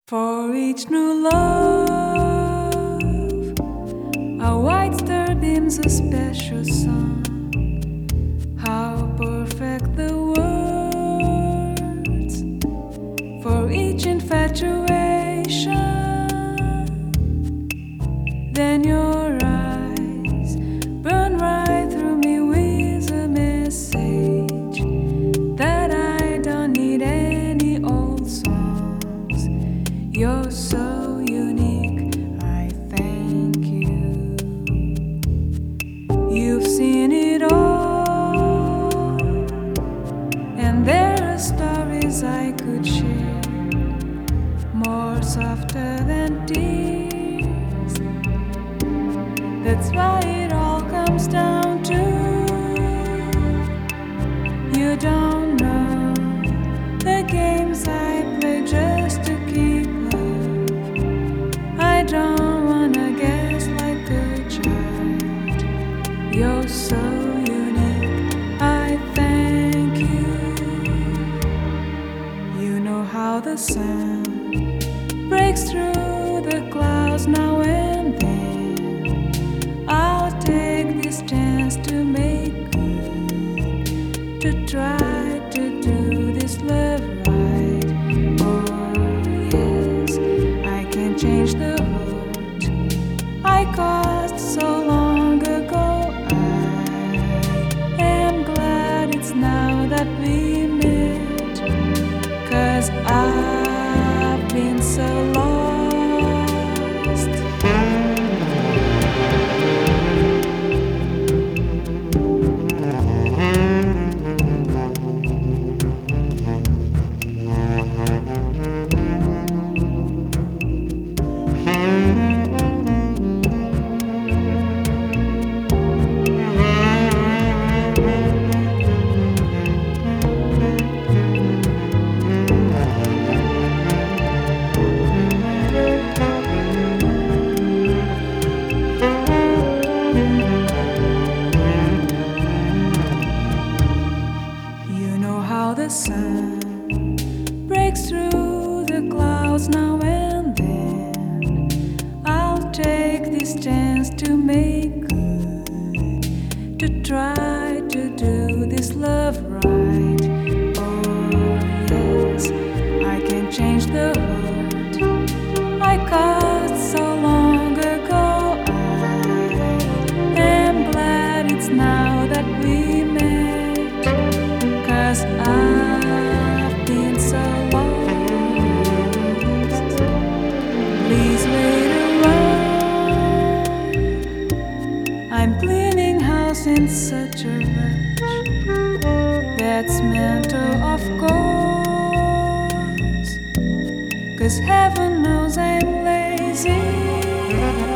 For each new love, a white star beams a special sun. How perfect the words for each infatuation. Then your eyes burn right through me with a message that I don't need any old songs. You're so unique, I thank you. You've seen it all, and there are stories I could share, more softer than tears. That's why it all comes down to you don't know the games I play just to keep love. I don't wanna guess like a child. You're so unique, I thank you. You know how the sun breaks through the clouds now and then. I'll take this chance to make good, to try to do this love right. Oh yes, I can change the hurt I caused so long ago. I am glad it's now that we met, 'cause I've been so lost. How the sun breaks through the clouds now and then. I'll take this chance to make good, to try to do this love right. Oh yes, I can change the hurt I caused so long ago. I am glad it's now that we met, 'cause I've been so lost. Please wait around, I'm cleaning house in such a rush. That's mental, of course, 'cause heaven knows I'm lazy.